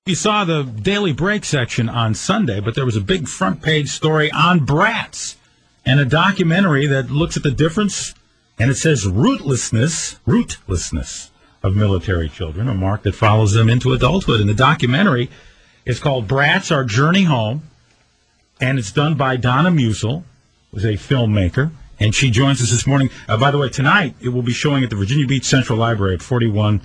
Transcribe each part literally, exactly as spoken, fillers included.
You saw the Daily Break section on Sunday, but there was a big front page story on brats and a documentary that looks at the difference, and it says rootlessness, rootlessness of military children, a mark that follows them into adulthood. And the documentary is called Brats, Our Journey Home, and it's done by Donna Musil, who's a filmmaker, and she joins us this morning. Uh, by the way, tonight it will be showing at the Virginia Beach Central Library at forty-one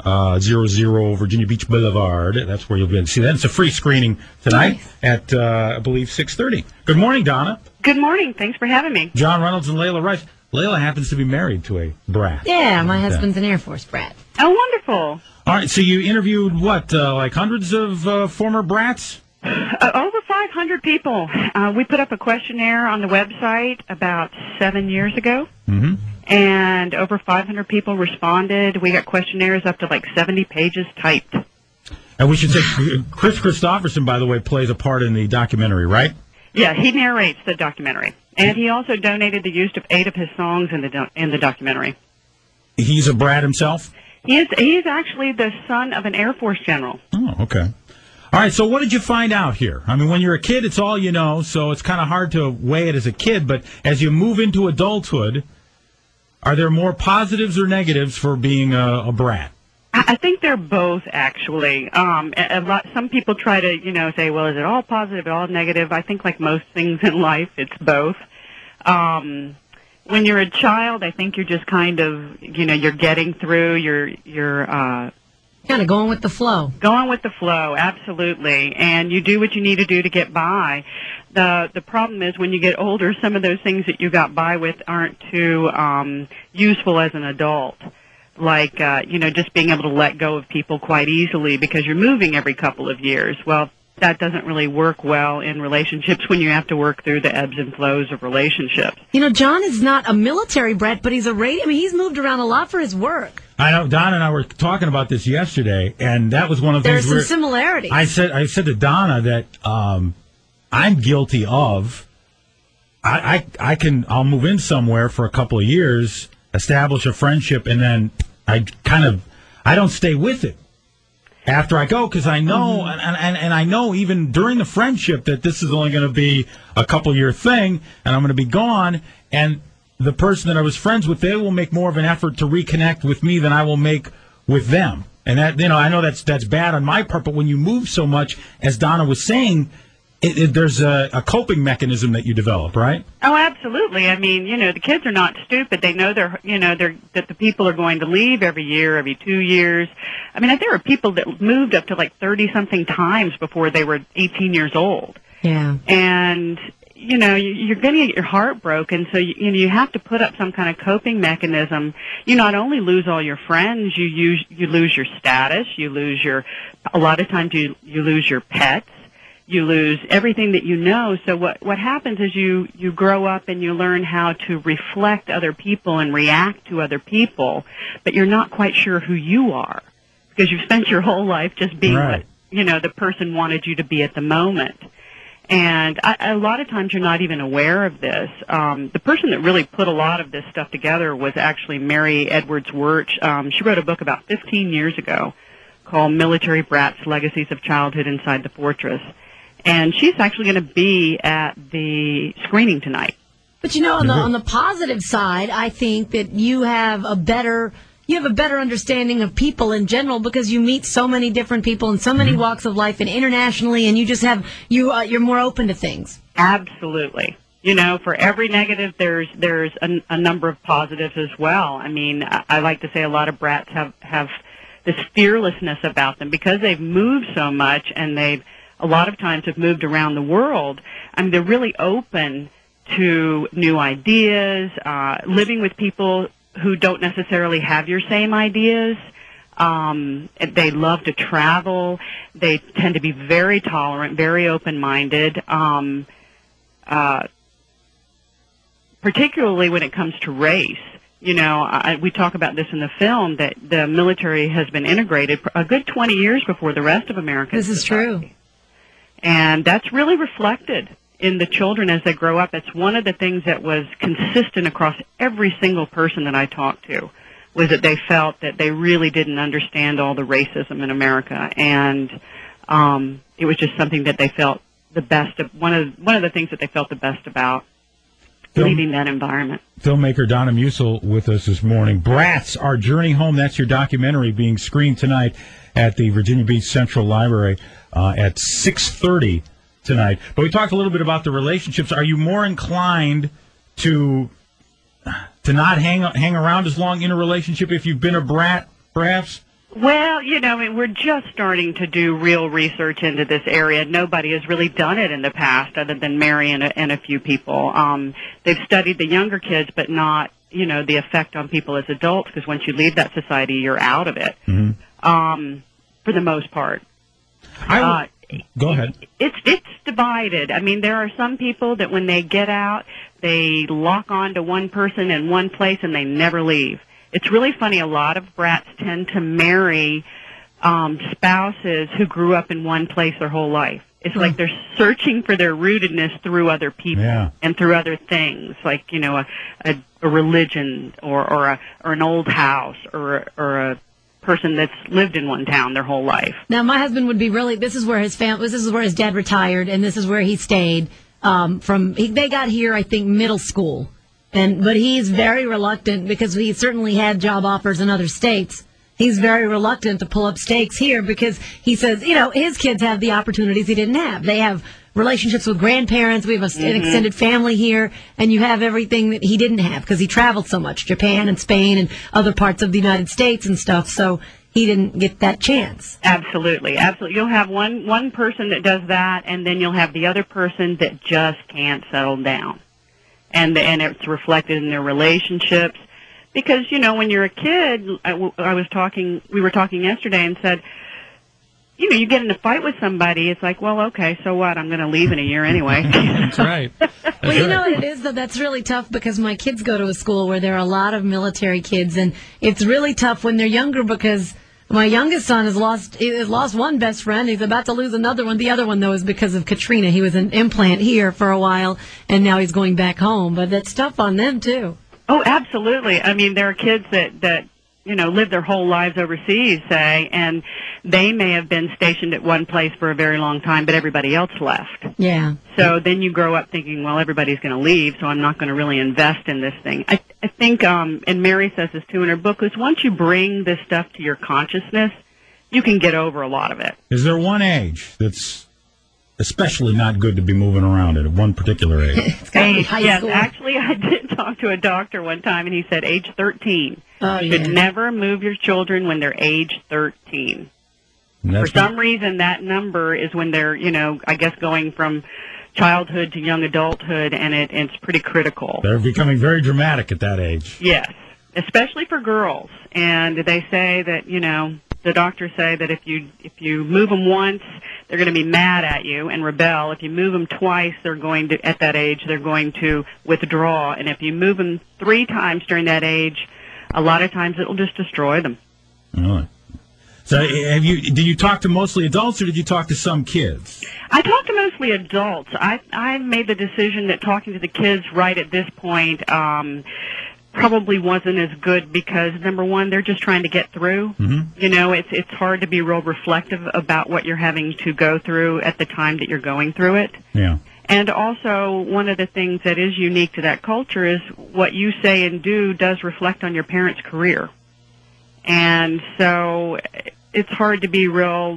hundred Virginia Beach Boulevard. That's where you'll be able to see that. It's a free screening tonight nice. at, uh, I believe, six thirty. Good morning, Donna. Good morning. Thanks for having me. John Reynolds and Layla Rice. Layla happens to be married to a brat. Yeah, my husband's an Air Force brat. Oh, wonderful. All right, so you interviewed, what, uh, like hundreds of uh, former brats? Uh, over five hundred people. Uh, we put up a questionnaire on the website about seven years ago. Mm-hmm. And over five hundred people responded. We got questionnaires up to like seventy pages typed. And we should say, Chris Christopherson, by the way, plays a part in the documentary, right? Yeah, he narrates the documentary. And he also donated the use of eight of his songs in the do- in the documentary. He's a brat himself? He is, he is actually the son of an Air Force general. Oh, okay. All right, so what did you find out here? I mean, when you're a kid, it's all you know, so it's kind of hard to weigh it as a kid. But as you move into adulthood, are there more positives or negatives for being a, a brat? I think they're both, actually. Um, a, a lot. Some people try to, you know, say, well, is it all positive, all negative? I think, like most things in life, it's both. Um, when you're a child, I think you're just kind of, you know, you're getting through, you're, you're, uh, kind of going with the flow. Going with the flow, absolutely. And you do what you need to do to get by. The the problem is when you get older, some of those things that you got by with aren't too um, useful as an adult. Like, uh, you know, just being able to let go of people quite easily because you're moving every couple of years. Well, that doesn't really work well in relationships when you have to work through the ebbs and flows of relationships. You know, John is not a military brat, but he's a radio. I mean, he's moved around a lot for his work. I know. Donna and I were talking about this yesterday, and that was one of the There's things. There's some similarities. I said, I said to Donna that um, I'm guilty of. I, I, I can. I'll move in somewhere for a couple of years, establish a friendship, and then I kind of, I don't stay with it after I go because I know, mm-hmm. and, and and I know even during the friendship that this is only going to be a couple year thing, and I'm going to be gone, and the person that I was friends with, they will make more of an effort to reconnect with me than I will make with them. And that, you know, I know that's that's bad on my part, but when you move so much, as Donna was saying, it, it, there's a, a coping mechanism that you develop, right? Oh, absolutely. I mean, you know, the kids are not stupid. They know they're, you know, they're that the people are going to leave every year, every two years. I mean, there were people that moved up to like thirty something times before they were eighteen years old. Yeah. And you know, you're going to get your heart broken, so you, you know you have to put up some kind of coping mechanism. You not only lose all your friends, you use you lose your status, you lose your. A lot of times you you lose your pets, you lose everything that you know. So what what happens is you you grow up and you learn how to reflect other people and react to other people, but you're not quite sure who you are because you've spent your whole life just being right. what you know the person wanted you to be at the moment. And I, a lot of times you're not even aware of this. Um, the person that really put a lot of this stuff together was actually Mary Edwards Wirch. Um, she wrote a book about fifteen years ago called Military Brats, Legacies of Childhood Inside the Fortress. And she's actually going to be at the screening tonight. But, you know, on the, on the positive side, I think that you have a better... You have a better understanding of people in general because you meet so many different people in so many mm-hmm. walks of life and internationally, and you just have you uh, you're more open to things. Absolutely. You know, for every negative, there's there's a, a number of positives as well. I mean, I, I like to say a lot of brats have have this fearlessness about them because they've moved so much, and they've a lot of times have moved around the world. I mean, they're really open to new ideas, uh, living with people who don't necessarily have your same ideas. Um, they love to travel. They tend to be very tolerant, very open-minded, um, uh, particularly when it comes to race. You know, I, we talk about this in the film, that the military has been integrated a good twenty years before the rest of America. This is true. And that's really reflected in the children as they grow up. It's one of the things that was consistent across every single person that I talked to, was that they felt that they really didn't understand all the racism in America. And um, it was just something that they felt the best of, one of one of the things that they felt the best about. Film, leaving that environment. Filmmaker Donna Musil with us this morning. Bratz, Our Journey Home. That's your documentary being screened tonight at the Virginia Beach Central Library uh, at six thirty tonight. But we talked a little bit about the relationships. Are you more inclined to to not hang hang around as long in a relationship if you've been a brat, perhaps? Well, you know, I mean, we're just starting to do real research into this area. Nobody has really done it in the past other than Mary and a, and a few people. Um, they've studied the younger kids, but not, you know, the effect on people as adults, because once you leave that society, you're out of it, mm-hmm. um, for the most part. I uh, Go ahead. It's, it's divided. I mean, there are some people that when they get out, they lock on to one person in one place and they never leave. It's really funny. A lot of brats tend to marry um, spouses who grew up in one place their whole life. It's like they're searching for their rootedness through other people yeah. and through other things, like, you know, a, a, a religion or or, a, or an old house or or a person that's lived in one town their whole life. Now, my husband would be really. This is where his family. This is where his dad retired, and this is where he stayed. Um, from he, they got here, I think, middle school. And but he's very reluctant because he certainly had job offers in other states. He's very reluctant to pull up stakes here because he says, you know, his kids have the opportunities he didn't have. They have relationships with grandparents. We have a, mm-hmm. an extended family here, and you have everything that he didn't have because he traveled so much, Japan and Spain and other parts of the United States and stuff. So he didn't get that chance. Absolutely, absolutely. You'll have one one person that does that, and then you'll have the other person that just can't settle down. And and it's reflected in their relationships, because you know when you're a kid, I, I was talking, we were talking yesterday, and said, you know, you get in a fight with somebody, it's like, well, okay, so what? I'm going to leave in a year anyway. That's right. That's well, you right. know what it is, though? That's really tough because my kids go to a school where there are a lot of military kids, and it's really tough when they're younger because my youngest son has lost he has lost one best friend. He's about to lose another one. The other one, though, is because of Katrina. He was an implant here for a while, and now he's going back home. But that's tough on them, too. Oh, absolutely. I mean, there are kids that, that you know, live their whole lives overseas, say, and they may have been stationed at one place for a very long time, but everybody else left. Yeah. So then you grow up thinking, well, everybody's going to leave, so I'm not going to really invest in this thing. I, I think, um, and Mary says this too in her book, is once you bring this stuff to your consciousness, you can get over a lot of it. Is there one age that's especially not good to be moving around at one particular age? It's gotta be high yes, school. actually, I did talk to a doctor one time, and he said age thirteen. Oh, you yeah. should never move your children when they're age thirteen. For some reason, that number is when they're, you know, I guess going from childhood to young adulthood, and it, it's pretty critical. They're becoming very dramatic at that age. Yes, especially for girls. And they say that, you know, the doctors say that if you if you move them once, they're going to be mad at you and rebel. If you move them twice, they're going to, at that age, they're going to withdraw. And if you move them three times during that age, a lot of times it'll just destroy them. Really? So, have you? Did you talk to mostly adults, or did you talk to some kids? I talked to mostly adults. I I made the decision that talking to the kids right at this point um, probably wasn't as good because, number one, they're just trying to get through. Mm-hmm. You know, it's it's hard to be real reflective about what you're having to go through at the time that you're going through it. Yeah. And also, one of the things that is unique to that culture is what you say and do does reflect on your parents' career. And so it's hard to be real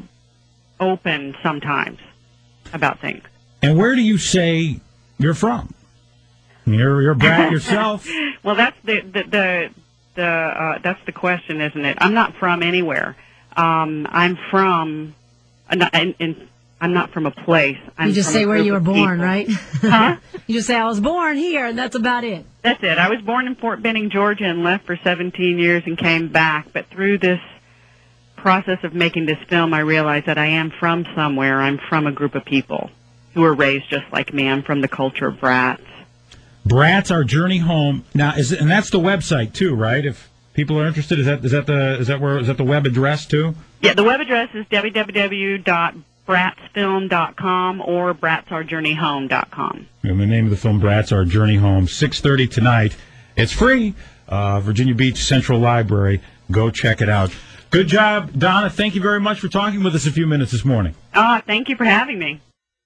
open sometimes about things. And where do you say you're from? You're you're a brat yourself. Well, that's the the the, the uh, that's the question, isn't it? I'm not from anywhere. Um, I'm from, uh, in, in, I'm not from a place. I'm you just from say a where group you were of born, people. right? Huh? You just say I was born here, and that's about it. That's it. I was born in Fort Benning, Georgia, and left for seventeen years and came back. But through this process of making this film, I realized that I am from somewhere. I'm from a group of people who were raised just like me. I'm from the culture of brats. Bratz, Our Journey Home. Now, is and that's the website too, right? If people are interested, is that is that the is that where is that the web address too? Yeah, the web address is w w w dot bratz film dot com or bratz our journey home dot com. And the name of the film, Bratz, Our Journey Home, six thirty tonight. It's free. Uh, Virginia Beach Central Library. Go check it out. Good job, Donna. Thank you very much for talking with us a few minutes this morning. Ah, thank you for having me.